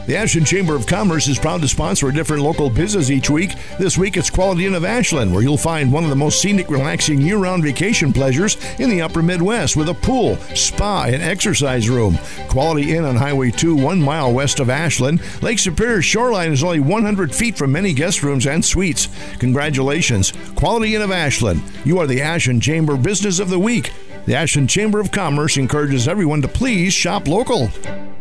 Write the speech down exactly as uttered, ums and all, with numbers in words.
The Ashland Chamber of Commerce is proud to sponsor a different local business each week. This week it's Quality Inn of Ashland, where you'll find one of the most scenic, relaxing year-round vacation pleasures in the upper Midwest with a pool, spa, and exercise room. Quality Inn on Highway two, one mile west of Ashland. Lake Superior's shoreline is only one hundred feet from many guest rooms and suites. Congratulations, Quality Inn of Ashland. You are the Ashland Chamber Business of the Week. The Ashland Chamber of Commerce encourages everyone to please shop local.